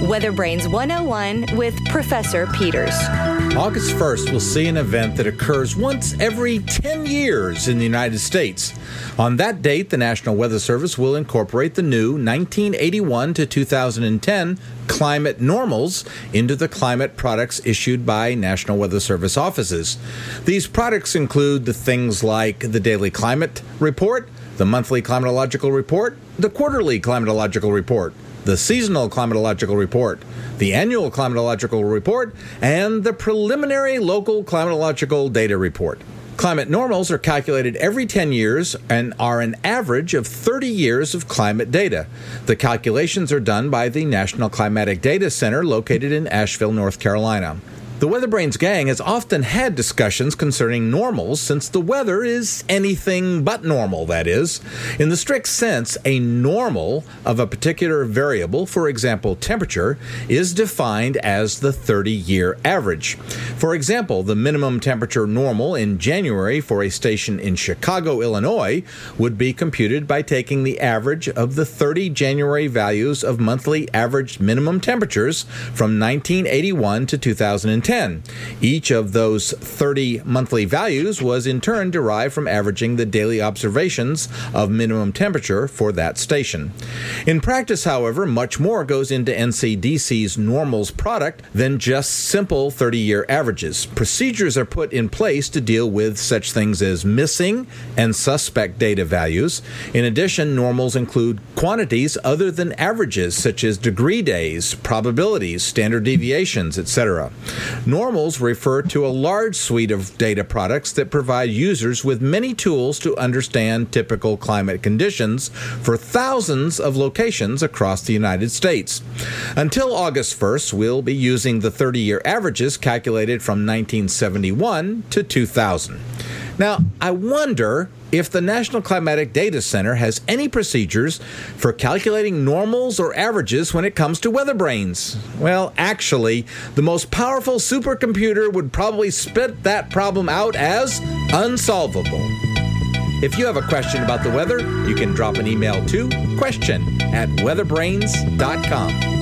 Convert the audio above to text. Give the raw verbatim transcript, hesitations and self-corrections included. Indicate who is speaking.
Speaker 1: Weather Brains one oh one with Professor Peters.
Speaker 2: August first will see an event that occurs once every ten years in the United States. On that date, the National Weather Service will incorporate the new nineteen eighty-one to two thousand ten climate normals into the climate products issued by National Weather Service offices. These products include the things like the Daily Climate Report, the Monthly Climatological Report, the Quarterly Climatological Report, the Seasonal Climatological Report, the Annual Climatological Report, and the Preliminary Local Climatological Data Report. Climate normals are calculated every ten years and are an average of thirty years of climate data. The calculations are done by the National Climatic Data Center located in Asheville, North Carolina. The Weather Brains gang has often had discussions concerning normals since the weather is anything but normal, that is. In the strict sense, a normal of a particular variable, for example, temperature, is defined as the thirty-year average. For example, the minimum temperature normal in January for a station in Chicago, Illinois, would be computed by taking the average of the thirty January values of monthly average minimum temperatures from nineteen eighty-one to two thousand ten. Each of those thirty monthly values was in turn derived from averaging the daily observations of minimum temperature for that station. In practice, however, much more goes into N C D C's normals product than just simple thirty-year averages. Procedures are put in place to deal with such things as missing and suspect data values. In addition, normals include quantities other than averages, such as degree days, probabilities, standard deviations, et cetera. Normals refer to a large suite of data products that provide users with many tools to understand typical climate conditions for thousands of locations across the United States. Until August first, we'll be using the thirty-year averages calculated from nineteen seventy-one to two thousand. Now, I wonder if the National Climatic Data Center has any procedures for calculating normals or averages when it comes to weather brains. Well, actually, the most powerful supercomputer would probably spit that problem out as unsolvable. If you have a question about the weather, you can drop an email to question at weatherbrains dot com.